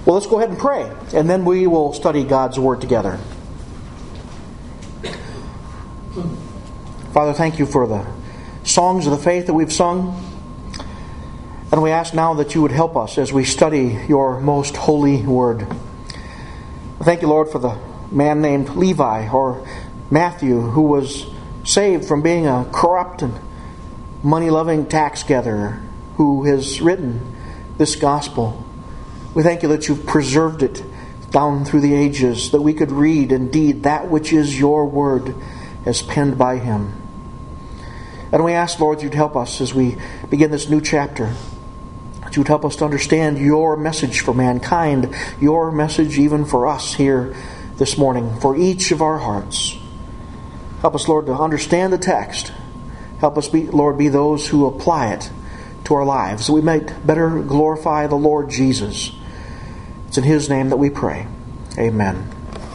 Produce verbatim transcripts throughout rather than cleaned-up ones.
Well, let's go ahead and pray, and then we will study God's Word together. Father, thank you for the songs of the faith that we've sung. And we ask now that you would help us as we study your most holy Word. Thank you, Lord, for the man named Levi or Matthew who was saved from being a corrupt and money-loving tax gatherer who has written this gospel. We thank you that you've preserved it down through the ages, that we could read indeed that which is your word as penned by him. And we ask, Lord, you'd help us as we begin this new chapter, that you would help us to understand your message for mankind, your message even for us here this morning, for each of our hearts. Help us, Lord, to understand the text. Help us, be, Lord, be those who apply it to our lives, that we might better glorify the Lord Jesus. It's in His name that we pray. Amen.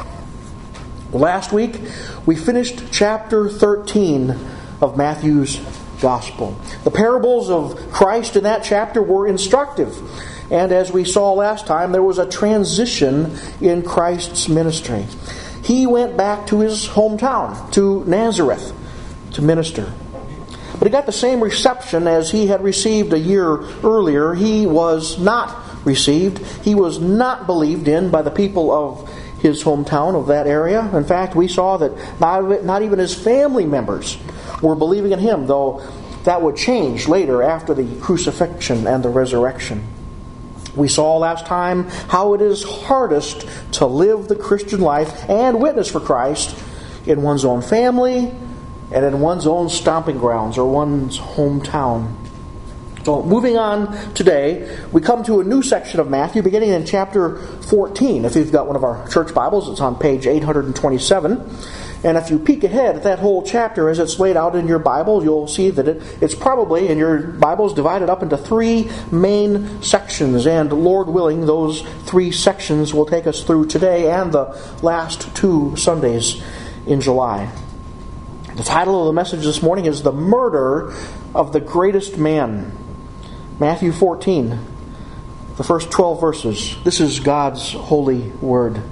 Last week, we finished chapter thirteen of Matthew's Gospel. The parables of Christ in that chapter were instructive. And as we saw last time, there was a transition in Christ's ministry. He went back to his hometown, to Nazareth, to minister. But he got the same reception as he had received a year earlier. He was not received. He was not believed in by the people of his hometown, of that area. In fact, we saw that not, not even his family members were believing in him, though that would change later after the crucifixion and the resurrection. We saw last time how it is hardest to live the Christian life and witness for Christ in one's own family and in one's own stomping grounds or one's hometown. So moving on today, we come to a new section of Matthew beginning in chapter fourteen. If you've got one of our church Bibles, it's on page eight twenty-seven. And if you peek ahead at that whole chapter as it's laid out in your Bible, you'll see that it, it's probably in your Bibles divided up into three main sections. And Lord willing, those three sections will take us through today and the last two Sundays in July. The title of the message this morning is The Murder of the Greatest Man. Matthew fourteen, the first twelve verses. This is God's holy word.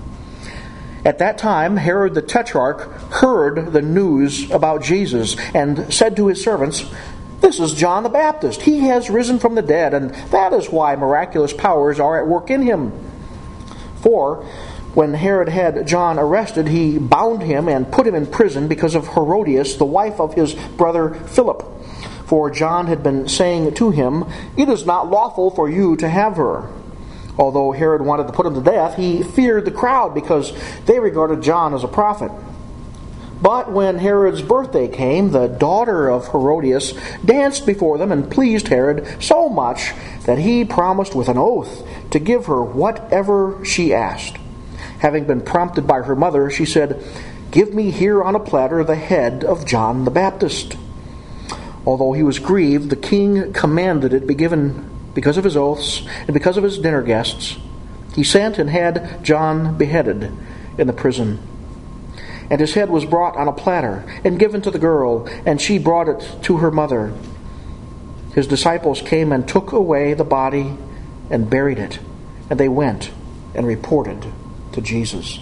At that time, Herod the Tetrarch heard the news about Jesus and said to his servants, "This is John the Baptist. He has risen from the dead, and that is why miraculous powers are at work in him." For when Herod had John arrested, he bound him and put him in prison because of Herodias, the wife of his brother Philip. For John had been saying to him, "It is not lawful for you to have her." Although Herod wanted to put him to death, he feared the crowd because they regarded John as a prophet. But when Herod's birthday came, the daughter of Herodias danced before them and pleased Herod so much that he promised with an oath to give her whatever she asked. Having been prompted by her mother, she said, "Give me here on a platter the head of John the Baptist." Although he was grieved, the king commanded it be given because of his oaths and because of his dinner guests. He sent and had John beheaded in the prison. And his head was brought on a platter and given to the girl, and she brought it to her mother. His disciples came and took away the body and buried it, and they went and reported to Jesus.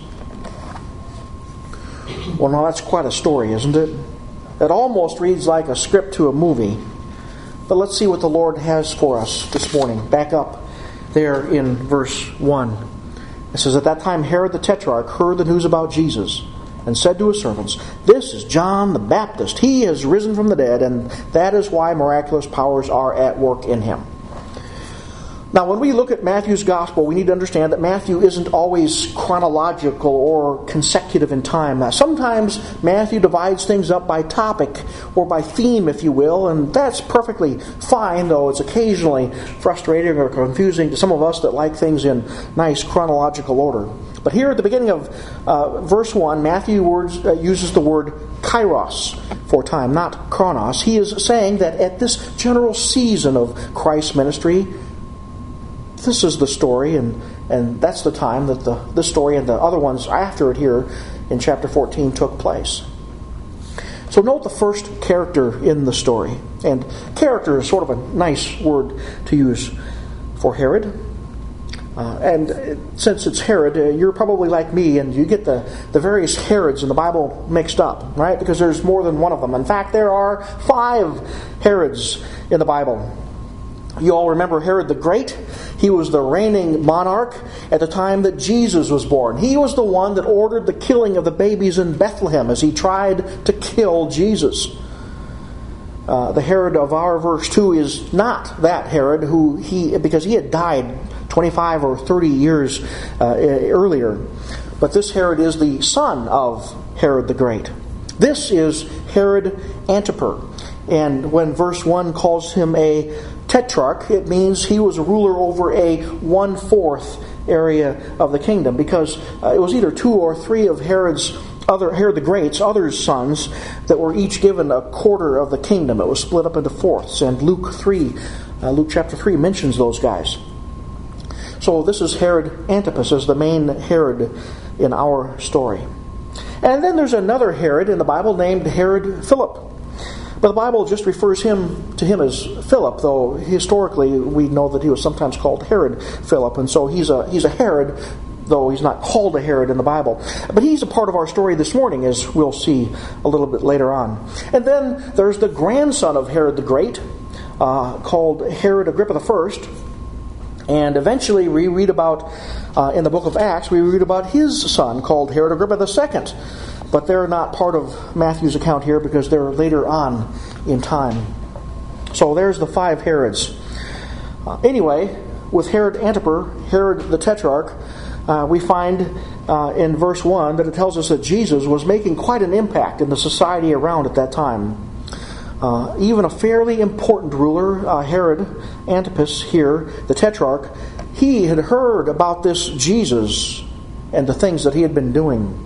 Well, now that's quite a story, isn't it? It almost reads like a script to a movie. But let's see what the Lord has for us this morning. Back up there in verse one. It says, "At that time Herod the Tetrarch heard the news about Jesus and said to his servants, 'This is John the Baptist. He has risen from the dead, and that is why miraculous powers are at work in him.'" Now, when we look at Matthew's Gospel, we need to understand that Matthew isn't always chronological or consecutive in time. Now, sometimes Matthew divides things up by topic or by theme, if you will, and that's perfectly fine, though it's occasionally frustrating or confusing to some of us that like things in nice chronological order. But here at the beginning of uh, verse one, Matthew words, uh, uses the word kairos for time, not chronos. He is saying that at this general season of Christ's ministry, this is the story, and, and that's the time that the this story and the other ones after it here in chapter fourteen took place. So note the first character in the story. And character is sort of a nice word to use for Herod. Uh, and since it's Herod, uh, you're probably like me, and you get the, the various Herods in the Bible mixed up, right? Because there's more than one of them. In fact, there are five Herods in the Bible. You all remember Herod the Great? He was the reigning monarch at the time that Jesus was born. He was the one that ordered the killing of the babies in Bethlehem as he tried to kill Jesus. Uh, the Herod of our verse two is not that Herod who he because he had died twenty-five or thirty years uh, earlier. But this Herod is the son of Herod the Great. This is Herod Antipas. And when verse one calls him a tetrarch, it means he was a ruler over a one-fourth area of the kingdom, because uh, it was either two or three of Herod's other Herod the Great's other sons that were each given a quarter of the kingdom. It was split up into fourths, and Luke three, uh, Luke chapter three mentions those guys. So this is Herod Antipas as the main Herod in our story. And then there's another Herod in the Bible named Herod Philip. But the Bible just refers him to him as Philip, though historically we know that he was sometimes called Herod Philip, and so he's a he's a Herod, though he's not called a Herod in the Bible. But he's a part of our story this morning, as we'll see a little bit later on. And then there's the grandson of Herod the Great, uh, called Herod Agrippa the First. And eventually we read about, uh, in the book of Acts, we read about his son called Herod Agrippa the Second. But they're not part of Matthew's account here because they're later on in time. So there's the five Herods. Uh, anyway, with Herod Antipas, Herod the Tetrarch, uh, we find uh, in verse one that it tells us that Jesus was making quite an impact in the society around at that time. Uh, even a fairly important ruler, uh, Herod Antipas here, the Tetrarch, he had heard about this Jesus and the things that he had been doing.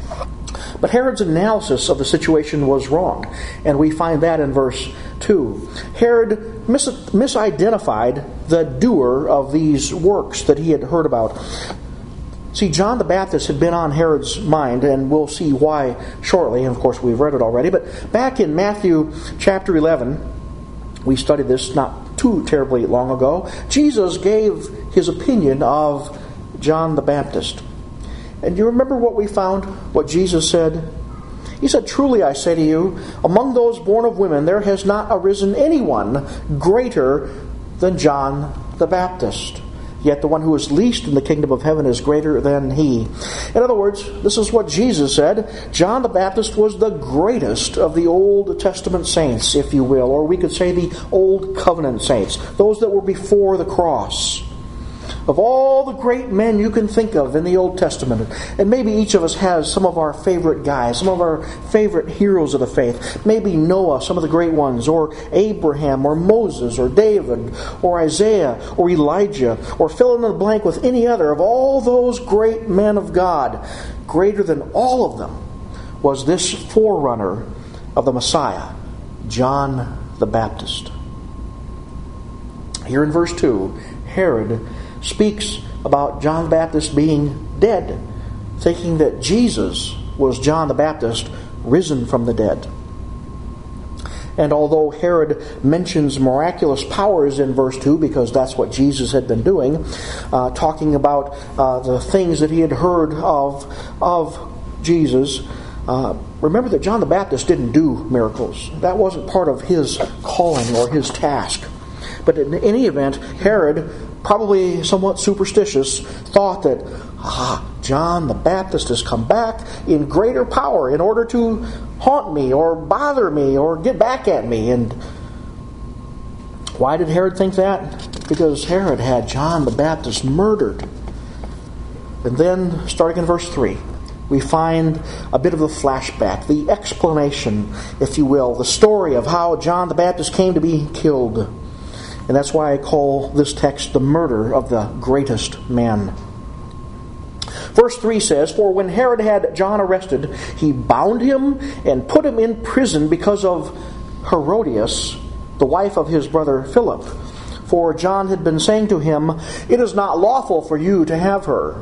But Herod's analysis of the situation was wrong, and we find that in verse two. Herod mis- misidentified the doer of these works that he had heard about. See, John the Baptist had been on Herod's mind, and we'll see why shortly. And of course, we've read it already. But back in Matthew chapter eleven, we studied this not too terribly long ago. Jesus gave his opinion of John the Baptist. And you remember what we found? What Jesus said? He said, "Truly I say to you, among those born of women there has not arisen anyone greater than John the Baptist. Yet the one who is least in the kingdom of heaven is greater than he." In other words, this is what Jesus said. John the Baptist was the greatest of the Old Testament saints, if you will. Or we could say the Old Covenant saints. Those that were before the cross. Of all the great men you can think of in the Old Testament, and maybe each of us has some of our favorite guys, some of our favorite heroes of the faith. Maybe Noah, some of the great ones, or Abraham, or Moses, or David, or Isaiah, or Elijah, or fill in the blank with any other. Of all those great men of God, greater than all of them was this forerunner of the Messiah, John the Baptist. Here in verse two, Herod speaks about John the Baptist being dead, thinking that Jesus was John the Baptist risen from the dead. And although Herod mentions miraculous powers in verse two, because that's what Jesus had been doing, uh, talking about uh, the things that he had heard of, of Jesus, uh, remember that John the Baptist didn't do miracles. That wasn't part of his calling or his task. But in any event, Herod, probably somewhat superstitious, thought that, ah, John the Baptist has come back in greater power in order to haunt me or bother me or get back at me. And why did Herod think that? Because Herod had John the Baptist murdered. And then, starting in verse three, we find a bit of a flashback, the explanation, if you will, the story of how John the Baptist came to be killed. And that's why I call this text the murder of the greatest man. Verse three says, "For when Herod had John arrested, he bound him and put him in prison because of Herodias, the wife of his brother Philip. For John had been saying to him, 'It is not lawful for you to have her.'"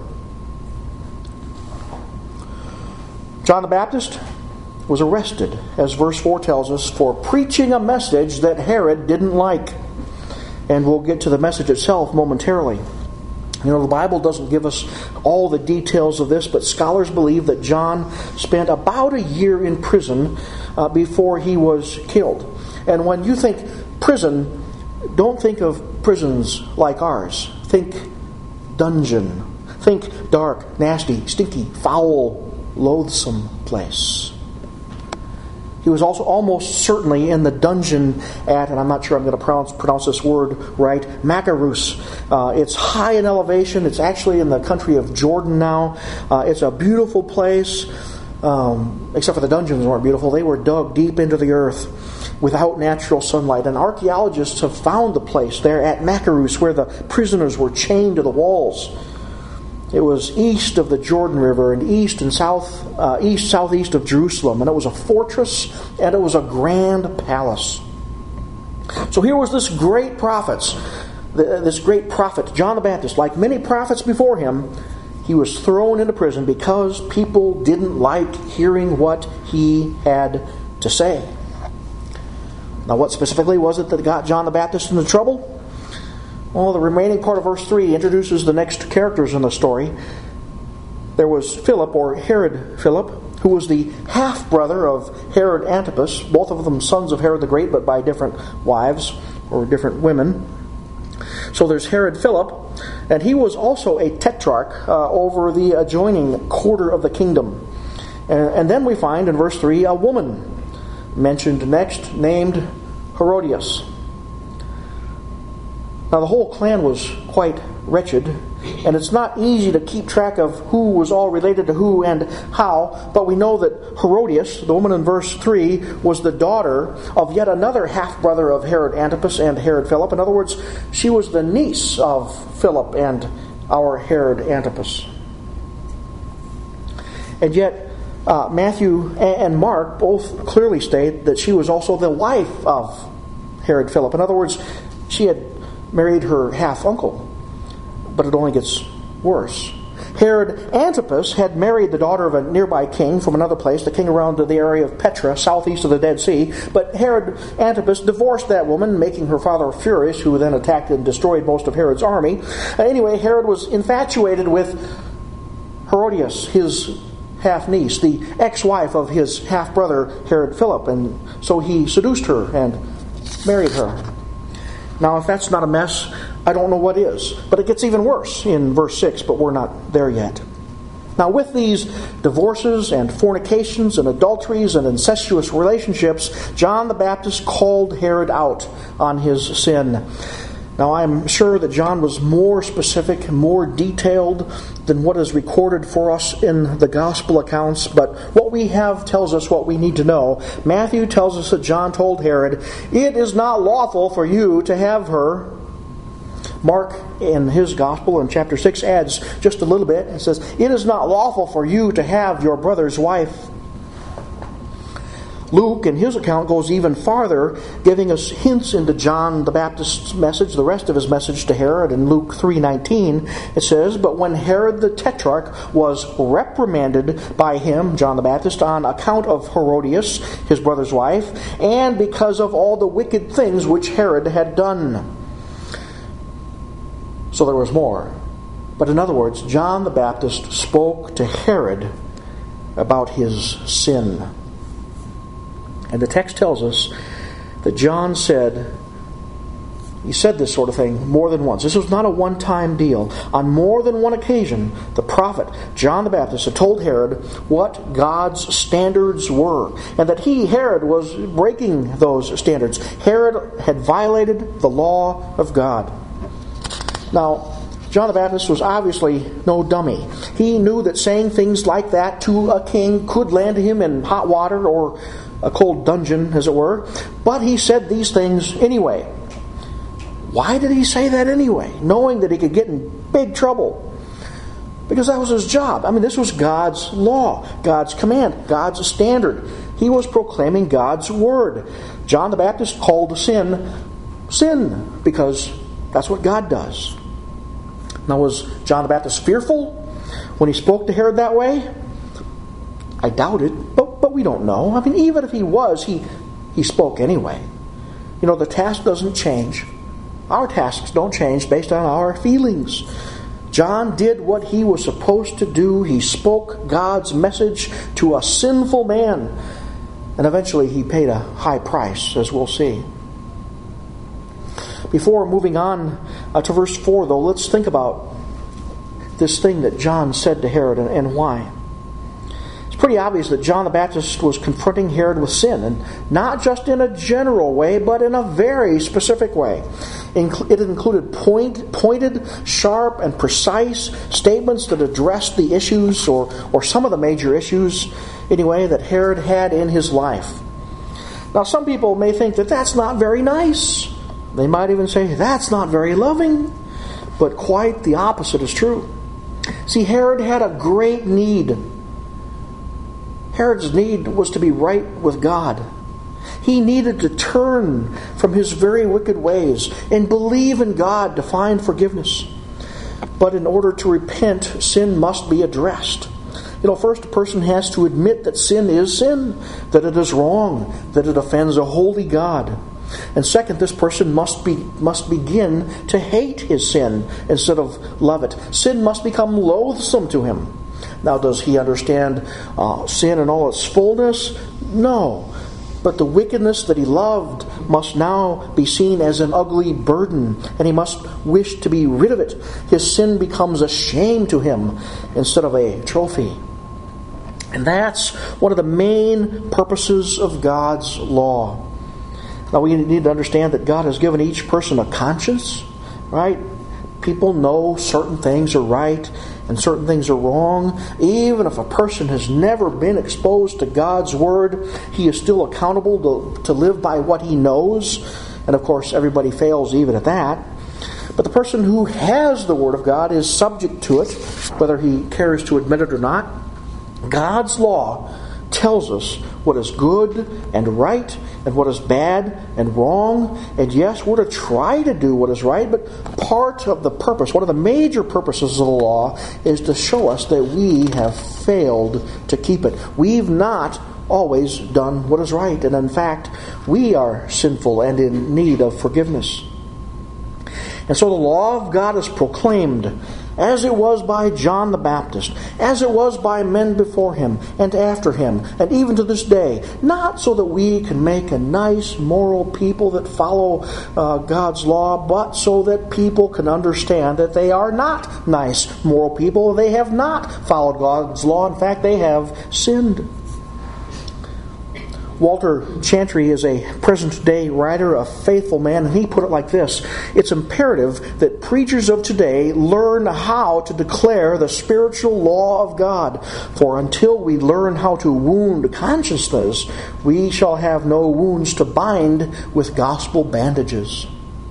John the Baptist was arrested, as verse four tells us, for preaching a message that Herod didn't like. And we'll get to the message itself momentarily. You know, the Bible doesn't give us all the details of this, but scholars believe that John spent about a year in prison uh, before he was killed. And when you think prison, don't think of prisons like ours. Think dungeon. Think dark, nasty, stinky, foul, loathsome place. He was also almost certainly in the dungeon at, and I'm not sure I'm going to pronounce, pronounce this word right, Machaerus. Uh, it's high in elevation. It's actually in the country of Jordan now. Uh, it's a beautiful place, um, except for the dungeons weren't beautiful. They were dug deep into the earth without natural sunlight. And archaeologists have found the place there at Machaerus where the prisoners were chained to the walls. It was east of the Jordan River and east and south, uh, east southeast of Jerusalem, and it was a fortress and it was a grand palace. So here was this great prophet, this great prophet John the Baptist. Like many prophets before him, he was thrown into prison because people didn't like hearing what he had to say. Now, what specifically was it that got John the Baptist into trouble? Well, the remaining part of verse three introduces the next characters in the story. There was Philip, or Herod Philip, who was the half-brother of Herod Antipas, both of them sons of Herod the Great, but by different wives, or different women. So there's Herod Philip, and he was also a tetrarch uh, over the adjoining quarter of the kingdom. And, and then we find in verse three a woman mentioned next, named Herodias. Now, the whole clan was quite wretched, and it's not easy to keep track of who was all related to who and how, but we know that Herodias, the woman in verse three, was the daughter of yet another half-brother of Herod Antipas and Herod Philip. In other words, she was the niece of Philip and our Herod Antipas. And yet, uh, Matthew and Mark both clearly state that she was also the wife of Herod Philip. In other words, she had married her half-uncle, but it only gets worse. Herod Antipas had married the daughter of a nearby king from another place, the king around the area of Petra, southeast of the Dead Sea, but Herod Antipas divorced that woman, making her father furious, who then attacked and destroyed most of Herod's army. Anyway, Herod was infatuated with Herodias, his half-niece, the ex-wife of his half-brother Herod Philip, and so he seduced her and married her. Now, if that's not a mess, I don't know what is. But it gets even worse in verse six, but we're not there yet. Now, with these divorces and fornications and adulteries and incestuous relationships, John the Baptist called Herod out on his sin. Now, I'm sure that John was more specific, more detailed than what is recorded for us in the gospel accounts, but what we have tells us what we need to know. Matthew tells us that John told Herod, "It is not lawful for you to have her." Mark, in his gospel, in chapter six, adds just a little bit. It says, "It is not lawful for you to have your brother's wife." Luke, in his account, goes even farther, giving us hints into John the Baptist's message, the rest of his message to Herod. In Luke three nineteen, it says, "But when Herod the Tetrarch was reprimanded by him," John the Baptist, "on account of Herodias, his brother's wife, and because of all the wicked things which Herod had done." So there was more. But in other words, John the Baptist spoke to Herod about his sin. And the text tells us that John said, he said this sort of thing more than once. This was not a one-time deal. On more than one occasion, the prophet John the Baptist had told Herod what God's standards were, and that he, Herod, was breaking those standards. Herod had violated the law of God. Now, John the Baptist was obviously no dummy. He knew that saying things like that to a king could land him in hot water or a cold dungeon, as it were. But he said these things anyway. Why did he say that anyway, knowing that he could get in big trouble? Because that was his job. I mean, this was God's law, God's command, God's standard. He was proclaiming God's word. John the Baptist called sin, sin, because that's what God does. Now, was John the Baptist fearful when he spoke to Herod that way? I doubt it, but but we don't know. I mean, even if he was, he, he spoke anyway. You know, the task doesn't change. Our tasks don't change based on our feelings. John did what he was supposed to do. He spoke God's message to a sinful man. And eventually he paid a high price, as we'll see. Before moving on uh, to verse four, though, let's think about this thing that John said to Herod and, and why. It's pretty obvious that John the Baptist was confronting Herod with sin, and not just in a general way, but in a very specific way. It included point, pointed, sharp, and precise statements that addressed the issues, or, or some of the major issues, anyway, that Herod had in his life. Now, some people may think that that's not very nice. They might even say, that's not very loving. But quite the opposite is true. See, Herod had a great need. Herod's need was to be right with God. He needed to turn from his very wicked ways and believe in God to find forgiveness. But in order to repent, sin must be addressed. You know, first a person has to admit that sin is sin, that it is wrong, that it offends a holy God. And second, this person must be must begin to hate his sin instead of love it. Sin must become loathsome to him. Now, does he understand uh, sin in all its fullness? No. But the wickedness that he loved must now be seen as an ugly burden, and he must wish to be rid of it. His sin becomes a shame to him instead of a trophy. And that's one of the main purposes of God's law. Now, we need to understand that God has given each person a conscience, right? People know certain things are right and certain things are wrong. Even if a person has never been exposed to God's Word, he is still accountable to, to live by what he knows. And of course, everybody fails even at that. But the person who has the Word of God is subject to it, whether he cares to admit it or not. God's law tells us what is good and right and what is bad and wrong. And yes, we're to try to do what is right, but part of the purpose, one of the major purposes of the law, is to show us that we have failed to keep it. We've not always done what is right, and in fact, we are sinful and in need of forgiveness. And so the law of God is proclaimed, as it was by John the Baptist, as it was by men before him and after him, and even to this day, not so that we can make a nice moral people that follow uh, God's law, but so that people can understand that they are not nice moral people. They have not followed God's law. In fact, they have sinned. Walter Chantry is a present-day writer, a faithful man, and he put it like this: it's imperative that preachers of today learn how to declare the spiritual law of God, for until we learn how to wound consciousness, we shall have no wounds to bind with gospel bandages.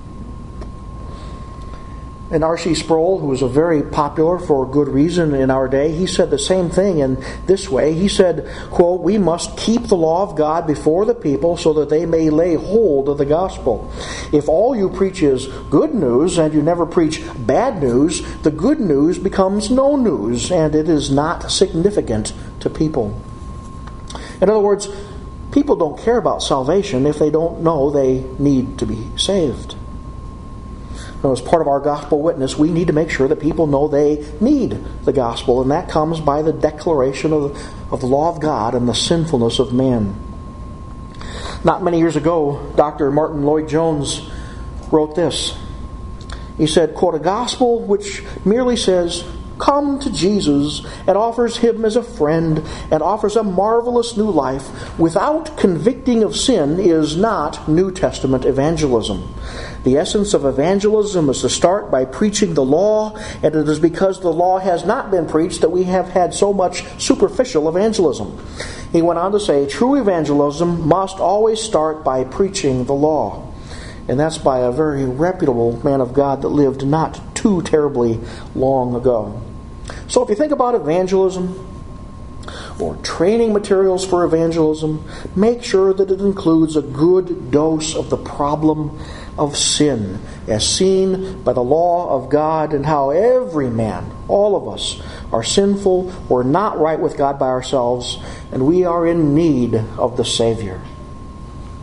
And R C Sproul, who was a very popular for good reason in our day, he said the same thing in this way. He said, quote, "We must keep the law of God before the people so that they may lay hold of the gospel. If all you preach is good news and you never preach bad news, the good news becomes no news and it is not significant to people." In other words, people don't care about salvation if they don't know they need to be saved. Now, as part of our gospel witness, we need to make sure that people know they need the gospel, and that comes by the declaration of, of the law of God and the sinfulness of man. Not many years ago, Doctor Martin Lloyd-Jones wrote this. He said, quote, "A gospel which merely says, 'Come to Jesus,' and offers Him as a friend and offers a marvelous new life without convicting of sin is not New Testament evangelism. The essence of evangelism is to start by preaching the law, and it is because the law has not been preached that we have had so much superficial evangelism." He went on to say, "True evangelism must always start by preaching the law." And that's by a very reputable man of God that lived not too terribly long ago. So if you think about evangelism or training materials for evangelism, make sure that it includes a good dose of the problem of sin, as seen by the law of God, and how every man, all of us, are sinful, we're not right with God by ourselves, and we are in need of the Savior.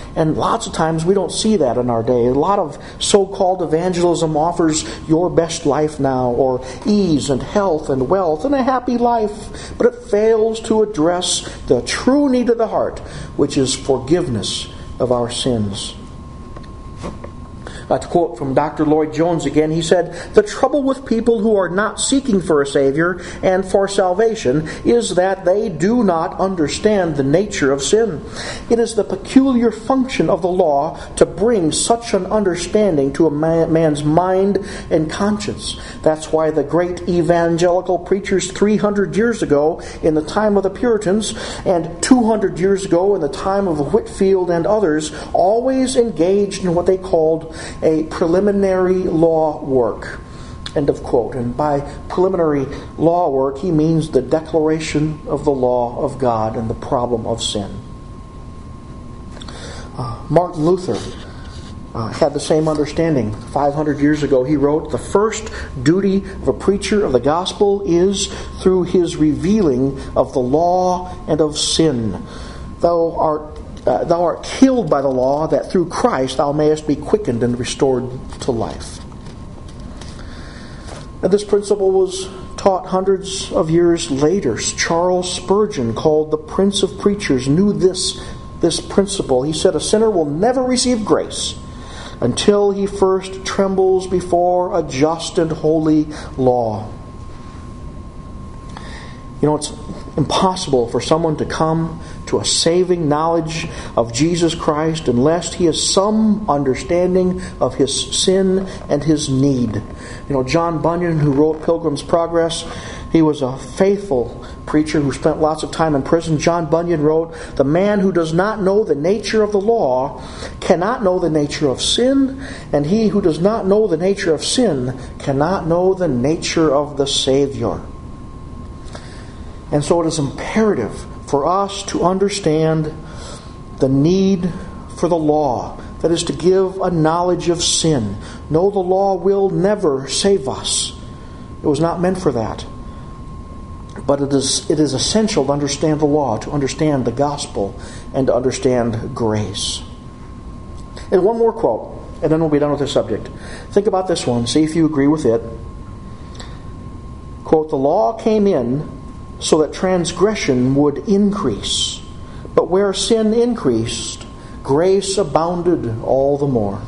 And lots of times we don't see that in our day. A lot of so-called evangelism offers your best life now, or ease and health and wealth and a happy life, but it fails to address the true need of the heart, which is forgiveness of our sins. Uh, to quote from Doctor Lloyd Jones again, he said, "The trouble with people who are not seeking for a Savior and for salvation is that they do not understand the nature of sin. It is the peculiar function of the law to bring such an understanding to a man, man's mind and conscience. That's why the great evangelical preachers three hundred years ago in the time of the Puritans and two hundred years ago in the time of Whitefield and others always engaged in what they called a preliminary law work." End of quote. And by preliminary law work, he means the declaration of the law of God and the problem of sin. Uh, Martin Luther uh, had the same understanding. five hundred years ago, he wrote, "The first duty of a preacher of the gospel is through his revealing of the law and of sin. Thou art Uh, thou art killed by the law, that through Christ thou mayest be quickened and restored to life." And this principle was taught hundreds of years later. Charles Spurgeon, called the Prince of Preachers, knew this, this principle. He said, "A sinner will never receive grace until he first trembles before a just and holy law." You know, it's impossible for someone to come to a saving knowledge of Jesus Christ unless he has some understanding of his sin and his need. You know, John Bunyan, who wrote Pilgrim's Progress, he was a faithful preacher who spent lots of time in prison. John Bunyan wrote, "The man who does not know the nature of the law cannot know the nature of sin, and he who does not know the nature of sin cannot know the nature of the Savior." And so it is imperative for us to understand the need for the law. That is, to give a knowledge of sin. No, the law will never save us. It was not meant for that. But it is, it is essential to understand the law, to understand the gospel, and to understand grace. And one more quote, and then we'll be done with this subject. Think about this one. See if you agree with it. Quote, "The law came in so that transgression would increase. But where sin increased, grace abounded all the more."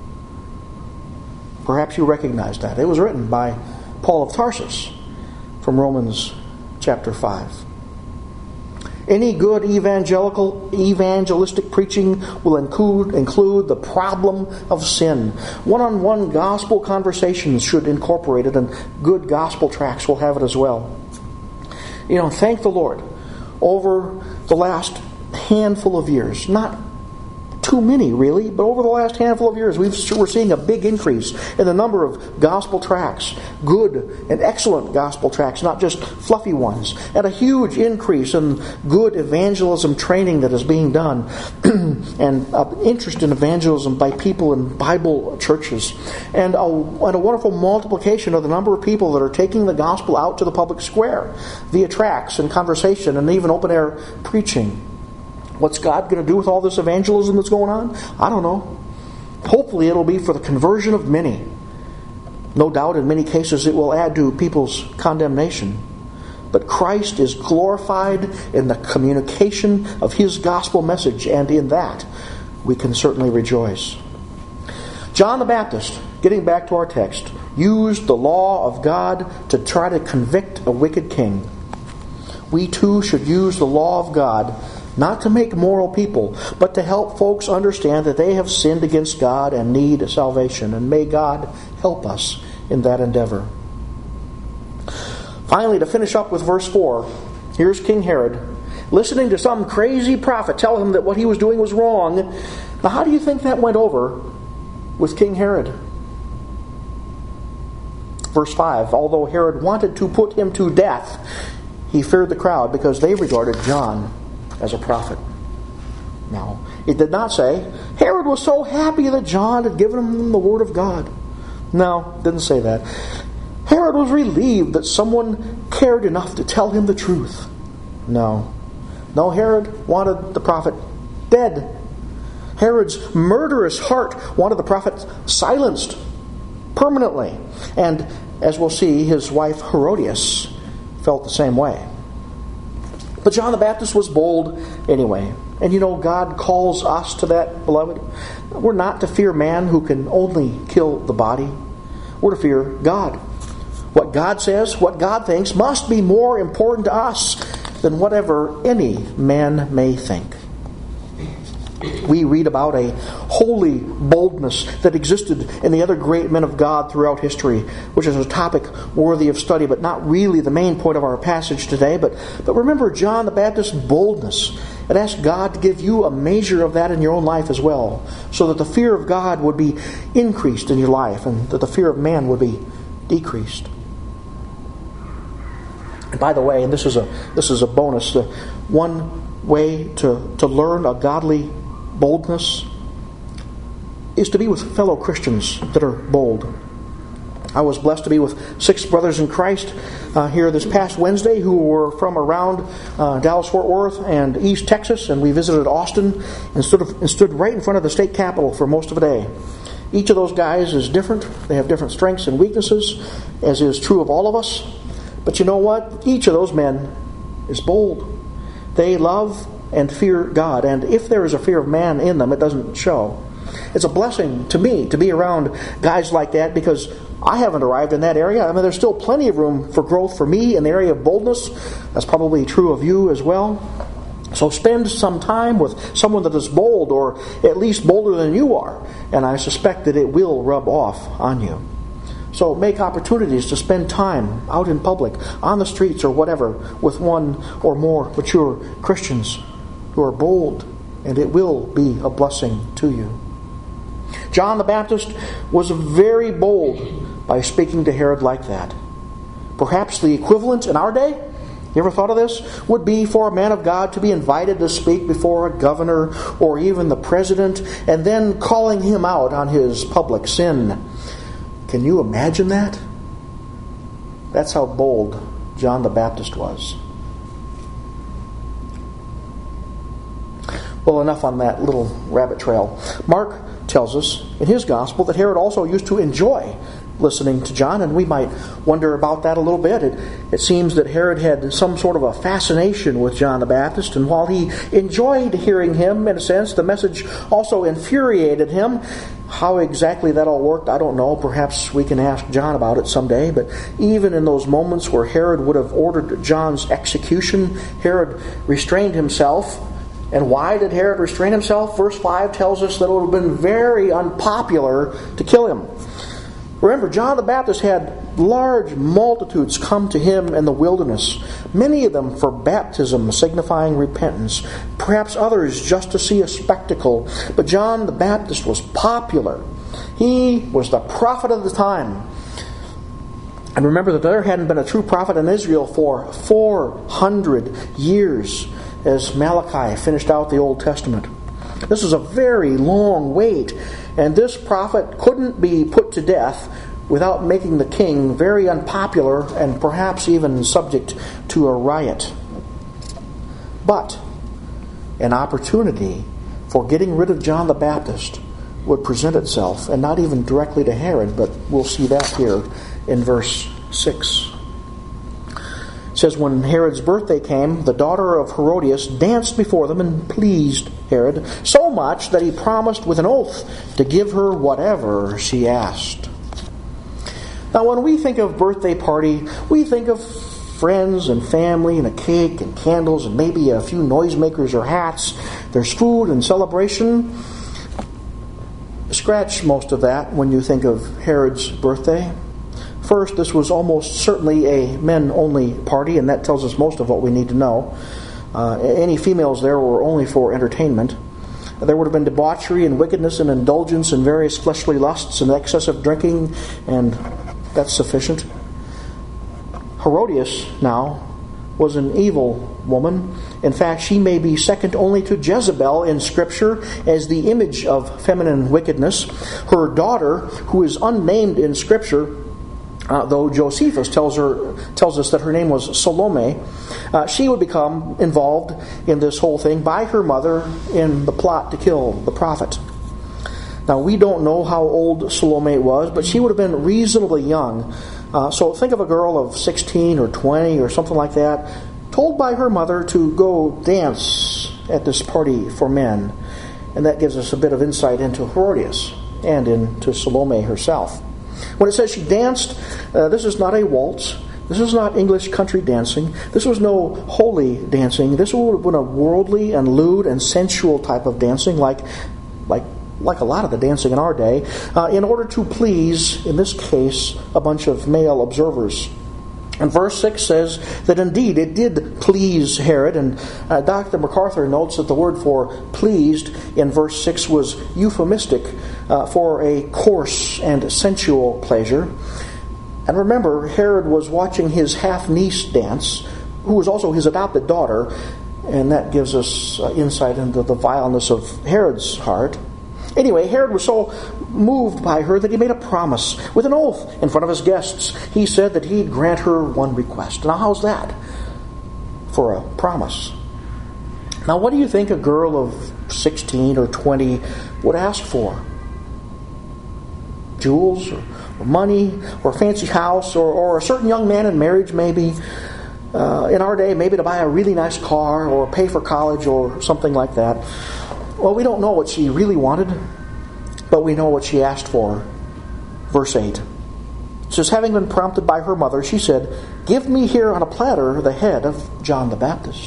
Perhaps you recognize that. It was written by Paul of Tarsus from Romans chapter five. Any good evangelical evangelistic preaching will include include the problem of sin. One-on-one gospel conversations should incorporate it, and good gospel tracts will have it as well. You know, thank the Lord, over the last handful of years, not too many really, but over the last handful of years, we've, we're seeing a big increase in the number of gospel tracts, good and excellent gospel tracts, not just fluffy ones, and a huge increase in good evangelism training that is being done, and uh, interest in evangelism by people in Bible churches, and a, and a wonderful multiplication of the number of people that are taking the gospel out to the public square via tracts and conversation and even open-air preaching. What's God going to do with all this evangelism that's going on? I don't know. Hopefully it'll be for the conversion of many. No doubt in many cases it will add to people's condemnation. But Christ is glorified in the communication of His gospel message, and in that we can certainly rejoice. John the Baptist, getting back to our text, used the law of God to try to convict a wicked king. We too should use the law of God not to make moral people, but to help folks understand that they have sinned against God and need salvation. And may God help us in that endeavor. Finally, to finish up with verse four, here's King Herod, listening to some crazy prophet tell him that what he was doing was wrong. Now, how do you think that went over with King Herod? Verse five, although Herod wanted to put him to death, he feared the crowd because they regarded John as a prophet. Now, it did not say, Herod was so happy that John had given him the word of God. No, it didn't say that. Herod was relieved that someone cared enough to tell him the truth. No. No, Herod wanted the prophet dead. Herod's murderous heart wanted the prophet silenced permanently. And as we'll see, his wife Herodias felt the same way. But John the Baptist was bold anyway. And you know, God calls us to that, beloved. We're not to fear man who can only kill the body. We're to fear God. What God says, what God thinks, must be more important to us than whatever any man may think. We read about a holy boldness that existed in the other great men of God throughout history, which is a topic worthy of study, but not really the main point of our passage today. But, but remember John the Baptist's boldness, and ask God to give you a measure of that in your own life as well, so that the fear of God would be increased in your life, and that the fear of man would be decreased. And by the way, and this is a this is a bonus, uh, one way to, to learn a godly boldness is to be with fellow Christians that are bold. I was blessed to be with six brothers in Christ uh, here this past Wednesday who were from around uh, Dallas-Fort Worth and East Texas, and we visited Austin and stood, and stood right in front of the state capitol for most of the day. Each of those guys is different. They have different strengths and weaknesses, as is true of all of us. But you know what? Each of those men is bold. They love and fear God. And if there is a fear of man in them, it doesn't show. It's a blessing to me to be around guys like that, because I haven't arrived in that area. I mean, there's still plenty of room for growth for me in the area of boldness. That's probably true of you as well. So spend some time with someone that is bold, or at least bolder than you are. And I suspect that it will rub off on you. So make opportunities to spend time out in public, on the streets or whatever, with one or more mature Christians who are bold, and it will be a blessing to you. John the Baptist was very bold by speaking to Herod like that. Perhaps the equivalent in our day, you ever thought of this, would be for a man of God to be invited to speak before a governor or even the president, and then calling him out on his public sin. Can you imagine that? That's how bold John the Baptist was. Well, enough on that little rabbit trail. Mark tells us in his gospel that Herod also used to enjoy listening to John, and we might wonder about that a little bit. It, it seems that Herod had some sort of a fascination with John the Baptist, and while he enjoyed hearing him, in a sense, the message also infuriated him. How exactly that all worked, I don't know. Perhaps we can ask John about it someday. But even in those moments where Herod would have ordered John's execution, Herod restrained himself. And why did Herod restrain himself? Verse five tells us that it would have been very unpopular to kill him. Remember, John the Baptist had large multitudes come to him in the wilderness, many of them for baptism, signifying repentance, perhaps others just to see a spectacle. But John the Baptist was popular. He was the prophet of the time. And remember that there hadn't been a true prophet in Israel for four hundred years, as Malachi finished out the Old Testament. This is a very long wait, and this prophet couldn't be put to death without making the king very unpopular and perhaps even subject to a riot. But an opportunity for getting rid of John the Baptist would present itself, and not even directly to Herod, but we'll see that here in verse six. It says, when Herod's birthday came, the daughter of Herodias danced before them and pleased Herod so much that he promised with an oath to give her whatever she asked. Now, when we think of birthday party, we think of friends and family and a cake and candles and maybe a few noisemakers or hats. There's food and celebration. Scratch most of that when you think of Herod's birthday. First, this was almost certainly a men-only party, and that tells us most of what we need to know. Uh, any females there were only for entertainment. There would have been debauchery and wickedness and indulgence in various fleshly lusts and excessive drinking, and that's sufficient. Herodias, now, was an evil woman. In fact, she may be second only to Jezebel in Scripture as the image of feminine wickedness. Her daughter, who is unnamed in Scripture, Uh, though Josephus tells her tells us that her name was Salome, uh, she would become involved in this whole thing by her mother in the plot to kill the prophet. Now, we don't know how old Salome was, but she would have been reasonably young. Uh, so think of a girl of sixteen or twenty or something like that, told by her mother to go dance at this party for men. And that gives us a bit of insight into Herodias and into Salome herself. When it says she danced, uh, this is not a waltz. This is not English country dancing. This was no holy dancing. This would have been a worldly and lewd and sensual type of dancing, like, like, like a lot of the dancing in our day, uh, in order to please, in this case, a bunch of male observers. And verse six says that indeed it did please Herod, and uh, Doctor MacArthur notes that the word for pleased in verse six was euphemistic uh, for a coarse and sensual pleasure. And remember, Herod was watching his half-niece dance, who was also his adopted daughter, and that gives us uh, insight into the vileness of Herod's heart. Anyway, Herod was so moved by her that he made a promise with an oath in front of his guests. He said that he'd grant her one request. Now, how's that for a promise? Now, what do you think a girl of sixteen or twenty would ask for? Jewels or, or money or a fancy house or, or a certain young man in marriage maybe? Uh, in our day, maybe to buy a really nice car or pay for college or something like that. Well, we don't know what she really wanted, but we know what she asked for. Verse eight. It says, having been prompted by her mother, she said, give me here on a platter the head of John the Baptist.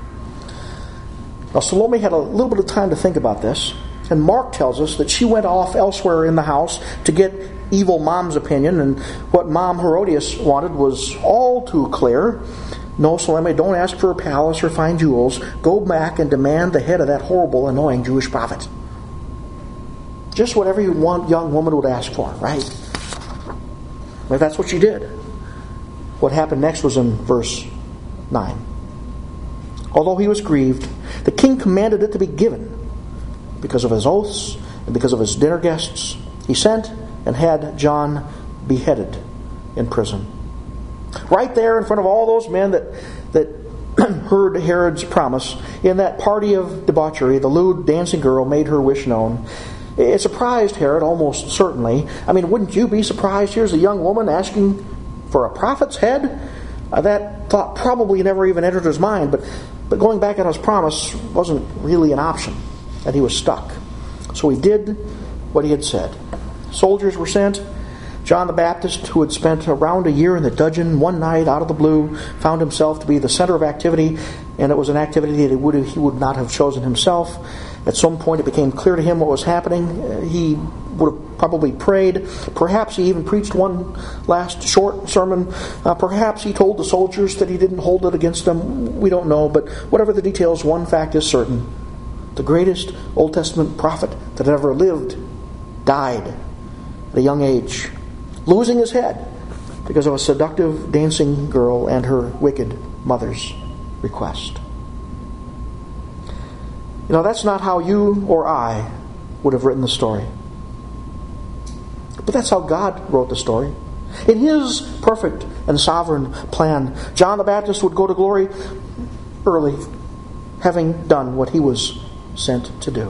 Now, Salome had a little bit of time to think about this, and Mark tells us that she went off elsewhere in the house to get evil mom's opinion, and what Mom Herodias wanted was all too clear. No, Salome, don't ask for a palace or fine jewels. Go back and demand the head of that horrible, annoying Jewish prophet. Just what every one young woman would ask for, right? Well, that's what she did. What happened next was in verse nine. Although he was grieved, the king commanded it to be given. Because of his oaths and because of his dinner guests, he sent and had John beheaded in prison. Right there in front of all those men that that heard Herod's promise, in that party of debauchery, the lewd dancing girl made her wish known. It surprised Herod, almost certainly. I mean, wouldn't you be surprised? Here's a young woman asking for a prophet's head? Uh, that thought probably never even entered his mind, but, but going back on his promise wasn't really an option, and he was stuck. So he did what he had said. Soldiers were sent. John the Baptist, who had spent around a year in the dungeon, one night out of the blue, found himself to be the center of activity, and it was an activity that he would, he would not have chosen himself. At some point it became clear to him what was happening. He would have probably prayed. Perhaps he even preached one last short sermon. Uh, perhaps he told the soldiers that he didn't hold it against them. We don't know, but whatever the details, one fact is certain. The greatest Old Testament prophet that ever lived died at a young age, losing his head because of a seductive dancing girl and her wicked mother's request. You know, that's not how you or I would have written the story. But that's how God wrote the story. In His perfect and sovereign plan, John the Baptist would go to glory early, having done what he was sent to do.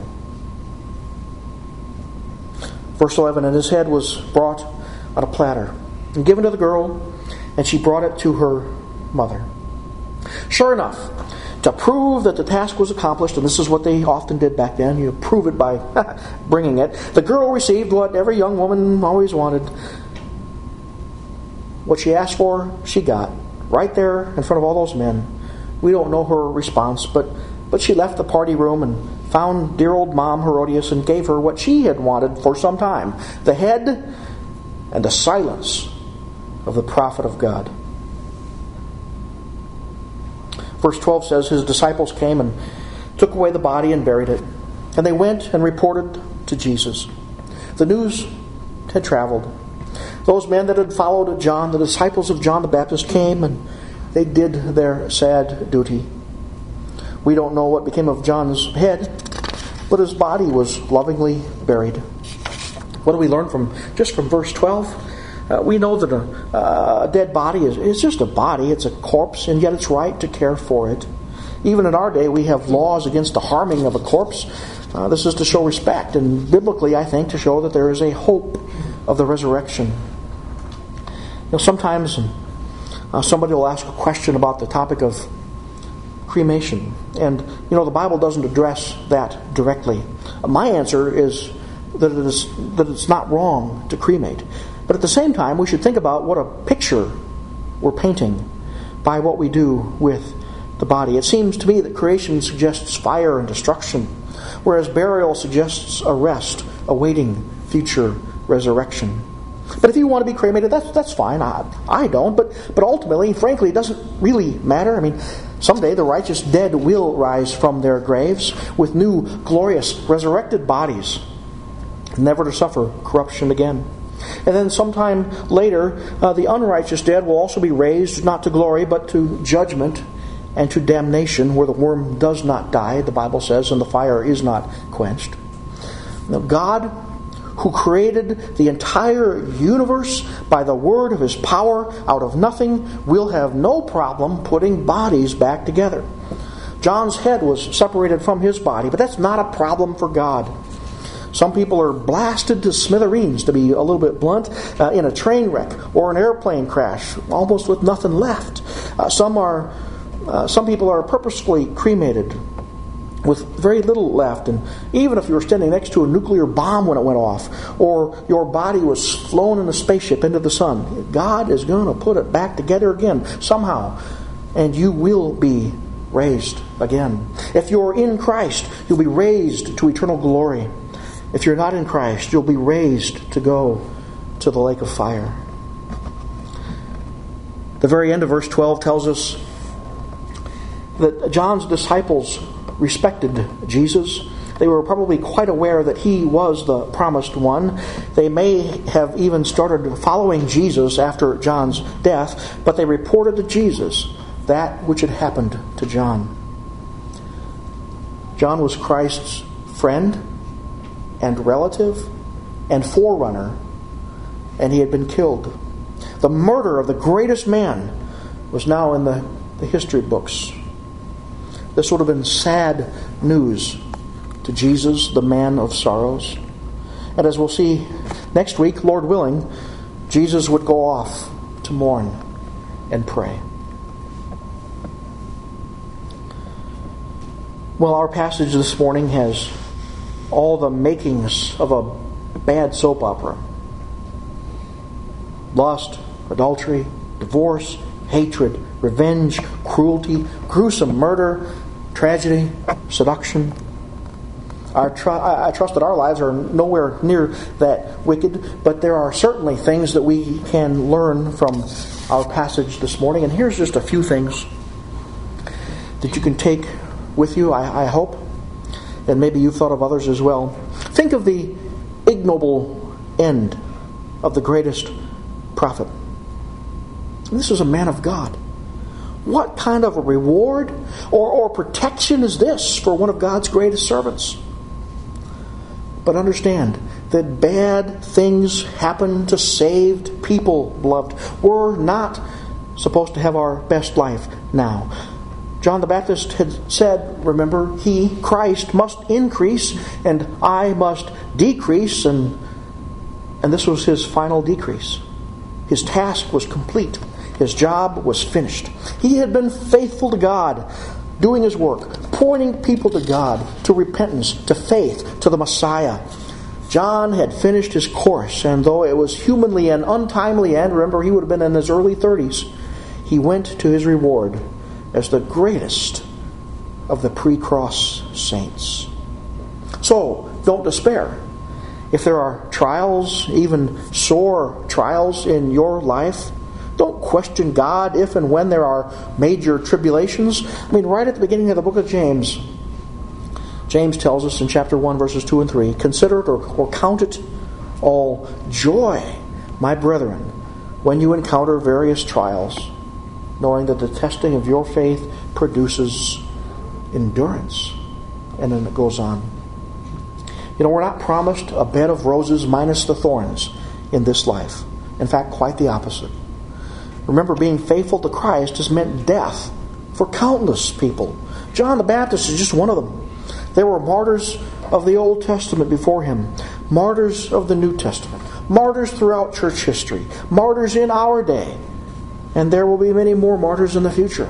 Verse eleven, and his head was brought on a platter and given to the girl, and she brought it to her mother. Sure enough, to prove that the task was accomplished, and this is what they often did back then, you prove it by bringing it, the girl received what every young woman always wanted. What she asked for, she got. Right there in front of all those men. We don't know her response, but, but she left the party room and found dear old Mom Herodias and gave her what she had wanted for some time. The head and the silence of the prophet of God. Verse twelve says, his disciples came and took away the body and buried it. And they went and reported to Jesus. The news had traveled. Those men that had followed John, the disciples of John the Baptist, came and they did their sad duty. We don't know what became of John's head, but his body was lovingly buried. What do we learn from just from verse twelve? Uh, we know that a, uh, a dead body is it's just a body. It's a corpse, and yet it's right to care for it. Even in our day, we have laws against the harming of a corpse. Uh, this is to show respect, and biblically, I think, to show that there is a hope of the resurrection. You know, sometimes uh, somebody will ask a question about the topic of cremation, and you know the Bible doesn't address that directly. Uh, my answer is that it is that it's not wrong to cremate, but at the same time, we should think about what a picture we're painting by what we do with the body. It seems to me that creation suggests fire and destruction, whereas burial suggests a rest, awaiting future resurrection. But if you want to be cremated, that's that's fine. I, I don't, but but ultimately, frankly, it doesn't really matter. I mean, someday the righteous dead will rise from their graves with new, glorious, resurrected bodies, never to suffer corruption again. And then sometime later, uh, the unrighteous dead will also be raised, not to glory, but to judgment and to damnation, where the worm does not die, the Bible says, and the fire is not quenched. Now, God, who created the entire universe by the word of His power out of nothing, will have no problem putting bodies back together. John's head was separated from his body, but that's not a problem for God. Some people are blasted to smithereens, to be a little bit blunt, uh, in a train wreck or an airplane crash, almost with nothing left. Uh, some are, uh, some people are purposefully cremated with very little left, and even if you were standing next to a nuclear bomb when it went off, or your body was flown in a spaceship into the sun, God is going to put it back together again somehow, and you will be raised again. If you're in Christ, you'll be raised to eternal glory. If you're not in Christ, you'll be raised to go to the lake of fire. The very end of verse twelve tells us that John's disciples respected Jesus. They were probably quite aware that He was the promised one. They may have even started following Jesus after John's death, but they reported to Jesus that which had happened to John. John was Christ's friend and relative and forerunner, and he had been killed. The murder of the greatest man was now in the, the history books. This would have been sad news to Jesus, the man of sorrows. And as we'll see next week, Lord willing, Jesus would go off to mourn and pray. Well, our passage this morning has all the makings of a bad soap opera. Lust, adultery, divorce, hatred, revenge, cruelty, gruesome murder, tragedy, seduction. Our tr- I trust that our lives are nowhere near that wicked, but there are certainly things that we can learn from our passage this morning. And here's just a few things that you can take with you, I, I hope, and maybe you've thought of others as well. Think of the ignoble end of the greatest prophet. This is a man of God. What kind of a reward or, or protection is this for one of God's greatest servants? But understand that bad things happen to saved people, beloved. We're not supposed to have our best life now. John the Baptist had said, remember, he, Christ, must increase and I must decrease, and, and this was his final decrease. His task was complete. His job was finished. He had been faithful to God, doing his work, pointing people to God, to repentance, to faith, to the Messiah. John had finished his course, and though it was humanly an untimely end, remember he would have been in his early thirties, he went to his reward as the greatest of the pre-cross saints. So, don't despair. If there are trials, even sore trials in your life, don't question God if and when there are major tribulations. I mean, right at the beginning of the book of James, James tells us in chapter one, verses two and three, consider it or, or count it all joy, my brethren, when you encounter various trials, knowing that the testing of your faith produces endurance. And then it goes on. You know, we're not promised a bed of roses minus the thorns in this life. In fact, quite the opposite. Remember, being faithful to Christ has meant death for countless people. John the Baptist is just one of them. There were martyrs of the Old Testament before him, martyrs of the New Testament, martyrs throughout church history, martyrs in our day, and there will be many more martyrs in the future.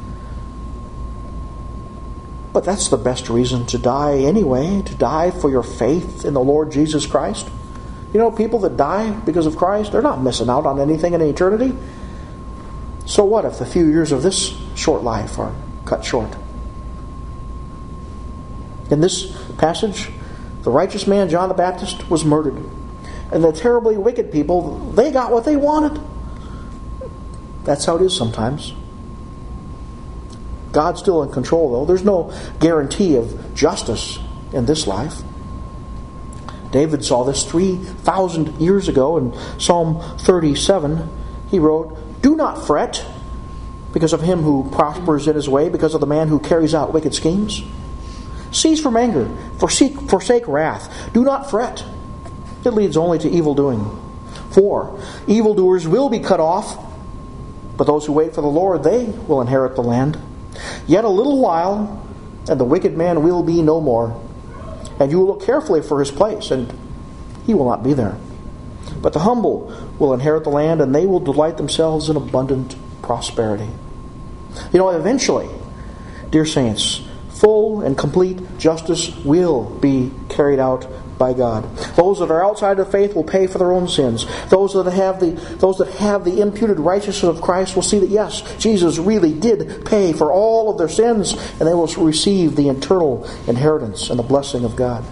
But that's the best reason to die anyway, to die for your faith in the Lord Jesus Christ. You know, people that die because of Christ, they're not missing out on anything in eternity. So what if the few years of this short life are cut short? In this passage, the righteous man, John the Baptist, was murdered. And the terribly wicked people, they got what they wanted. That's how it is sometimes. God's still in control, though. There's no guarantee of justice in this life. David saw this three thousand years ago in Psalm thirty-seven. He wrote, "Do not fret because of him who prospers in his way, because of the man who carries out wicked schemes. Cease from anger, forsake, forsake wrath. Do not fret. It leads only to evil doing. For evildoers will be cut off, but those who wait for the Lord, they will inherit the land. Yet a little while, and the wicked man will be no more. And you will look carefully for his place, and he will not be there. But the humble will inherit the land, and they will delight themselves in abundant prosperity." You know, eventually, dear saints, full and complete justice will be carried out by God. Those that are outside of faith will pay for their own sins. Those that have the those that have the imputed righteousness of Christ will see that yes, Jesus really did pay for all of their sins, and they will receive the eternal inheritance and the blessing of God.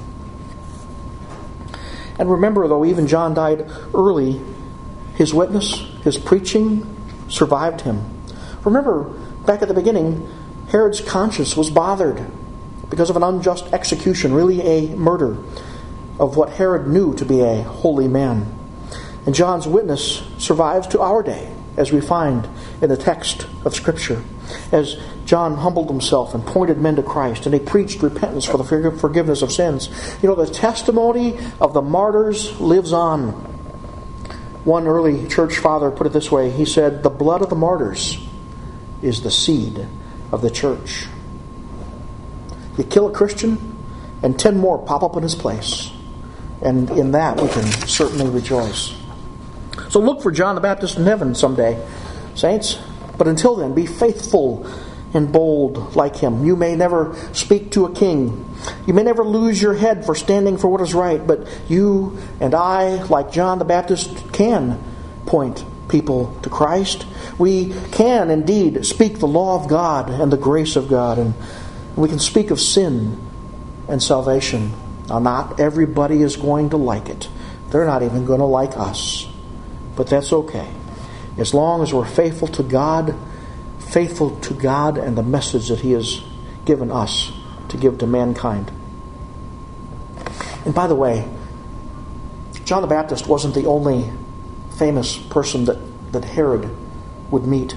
And remember, though even John died early, his witness, his preaching survived him. Remember, back at the beginning, Herod's conscience was bothered because of an unjust execution, really a murder of what Herod knew to be a holy man. And John's witness survives to our day, as we find in the text of Scripture. As John humbled himself and pointed men to Christ, and he preached repentance for the forgiveness of sins. You know, the testimony of the martyrs lives on. One early church father put it this way. He said, "The blood of the martyrs is the seed of the church." You kill a Christian, and ten more pop up in his place. And in that we can certainly rejoice. So look for John the Baptist in heaven someday, saints. But until then, be faithful and bold like him. You may never speak to a king. You may never lose your head for standing for what is right. But you and I, like John the Baptist, can point people to Christ. We can indeed speak the law of God and the grace of God. And we can speak of sin and salvation. Now, not everybody is going to like it. They're not even going to like us. But that's okay. As long as we're faithful to God, faithful to God and the message that He has given us to give to mankind. And by the way, John the Baptist wasn't the only famous person that, that Herod would meet.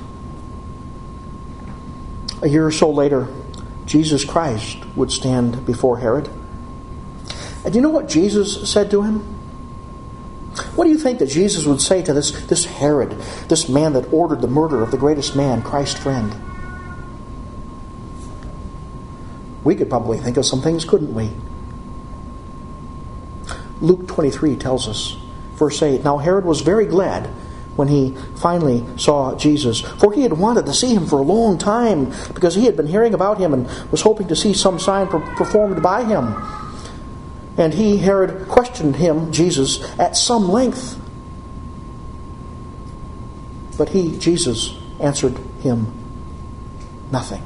A year or so later, Jesus Christ would stand before Herod. And do you know what Jesus said to him? What do you think that Jesus would say to this, this Herod, this man that ordered the murder of the greatest man, Christ's friend? We could probably think of some things, couldn't we? Luke twenty-three tells us, verse eight, "Now Herod was very glad when he finally saw Jesus, for he had wanted to see him for a long time, because he had been hearing about him and was hoping to see some sign performed by him. And he, Herod, questioned him, Jesus, at some length. But he, Jesus, answered him nothing."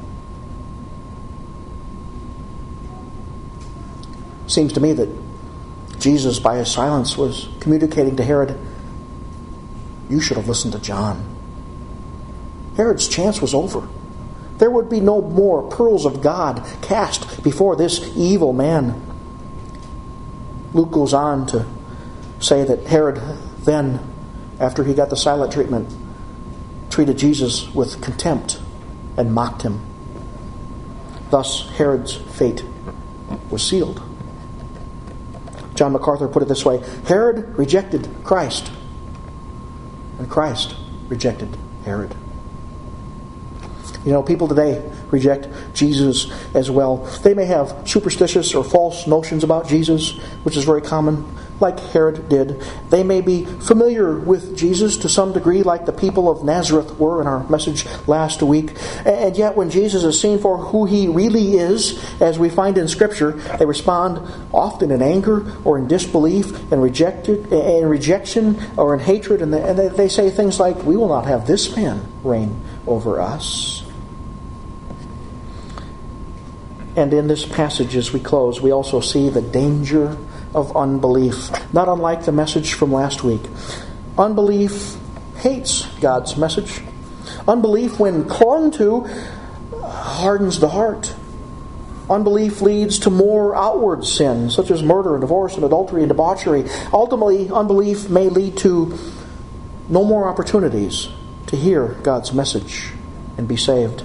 Seems to me that Jesus, by his silence, was communicating to Herod, you should have listened to John. Herod's chance was over. There would be no more pearls of God cast before this evil man. Luke goes on to say that Herod then, after he got the silent treatment, treated Jesus with contempt and mocked him. Thus, Herod's fate was sealed. John MacArthur put it this way, Herod rejected Christ, And Christ rejected Herod. You know, people today reject Jesus as well. They may have superstitious or false notions about Jesus, which is very common, like Herod did. They may be familiar with Jesus to some degree, like the people of Nazareth were in our message last week. And yet when Jesus is seen for who he really is, as we find in Scripture, they respond often in anger or in disbelief and rejected, in rejection or in hatred. And they, and they say things like, "We will not have this man reign over us." And in this passage, as we close, we also see the danger of unbelief. Not unlike the message from last week. Unbelief hates God's message. Unbelief, when clung to, hardens the heart. Unbelief leads to more outward sins, such as murder and divorce and adultery and debauchery. Ultimately, unbelief may lead to no more opportunities to hear God's message and be saved.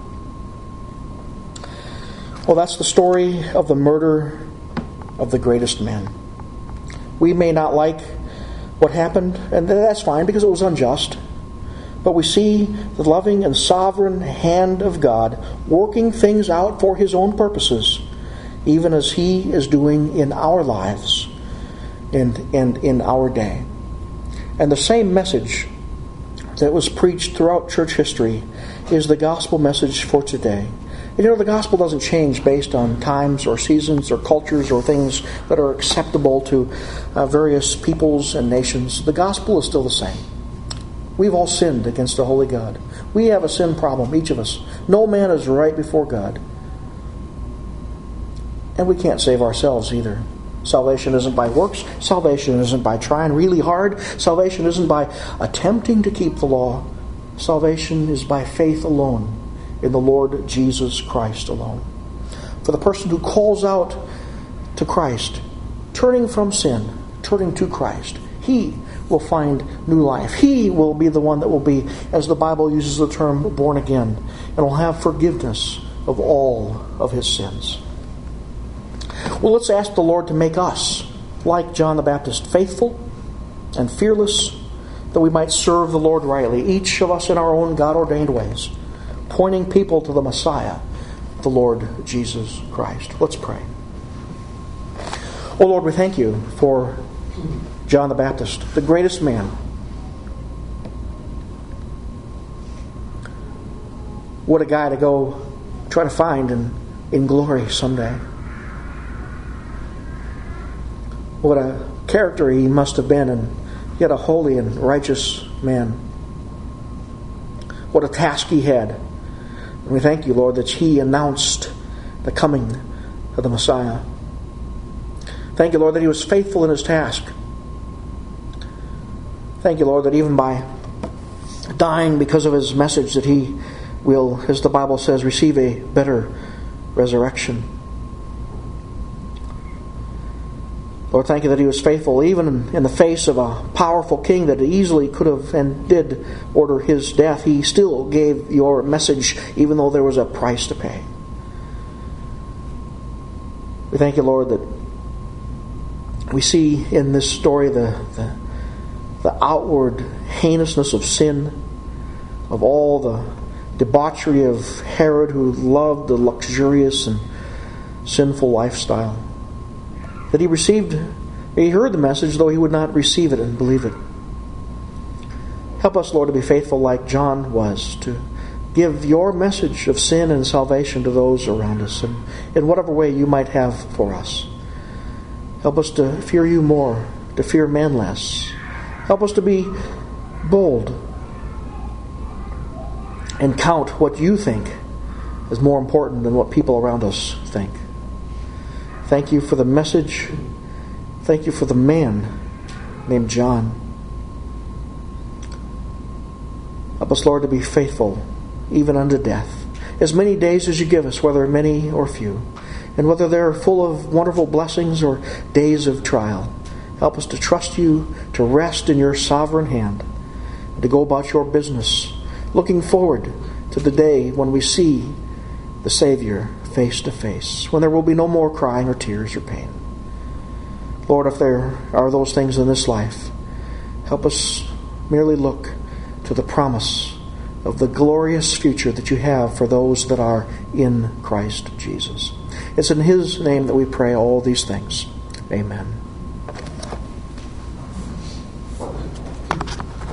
Well, that's the story of the murder of the greatest man. We may not like what happened, and that's fine because it was unjust. But we see the loving and sovereign hand of God working things out for His own purposes, even as He is doing in our lives and, and in our day. And the same message that was preached throughout church history is the gospel message for today. And you know, the gospel doesn't change based on times or seasons or cultures or things that are acceptable to uh, various peoples and nations. The gospel is still the same. We've all sinned against a holy God. We have a sin problem, each of us. No man is right before God. And we can't save ourselves either. Salvation isn't by works. Salvation isn't by trying really hard. Salvation isn't by attempting to keep the law. Salvation is by faith alone in the Lord Jesus Christ alone. For the person who calls out to Christ, turning from sin, turning to Christ, he will find new life. He will be the one that will be, as the Bible uses the term, born again, and will have forgiveness of all of his sins. Well, let's ask the Lord to make us, like John the Baptist, faithful and fearless, that we might serve the Lord rightly, each of us in our own God-ordained ways, pointing people to the Messiah, the Lord Jesus Christ. Let's pray. Oh Lord, we thank you for John the Baptist, the greatest man. What a guy to go try to find in, in glory someday. What a character he must have been, and yet a holy and righteous man. What a task he had. And we thank you, Lord, that he announced the coming of the Messiah. Thank you, Lord, that he was faithful in his task. Thank you, Lord, that even by dying because of his message, that he will, as the Bible says, receive a better resurrection. Lord, thank you that he was faithful even in the face of a powerful king that easily could have and did order his death. He still gave your message even though there was a price to pay. We thank you, Lord, that we see in this story the, the, the outward heinousness of sin, of all the debauchery of Herod, who loved the luxurious and sinful lifestyle. That he received, he heard the message, though he would not receive it and believe it. Help us, Lord, to be faithful like John was, to give your message of sin and salvation to those around us, and in whatever way you might have for us. Help us to fear you more, to fear man less. Help us to be bold and count what you think is more important than what people around us think. Thank you for the message. Thank you for the man named John. Help us, Lord, to be faithful even unto death. As many days as you give us, whether many or few, and whether they're full of wonderful blessings or days of trial. Help us to trust you, to rest in your sovereign hand, and to go about your business, looking forward to the day when we see the Savior face to face, when there will be no more crying or tears or pain. Lord, if there are those things in this life, help us merely look to the promise of the glorious future that you have for those that are in Christ Jesus. It's in His name that we pray all these things. Amen.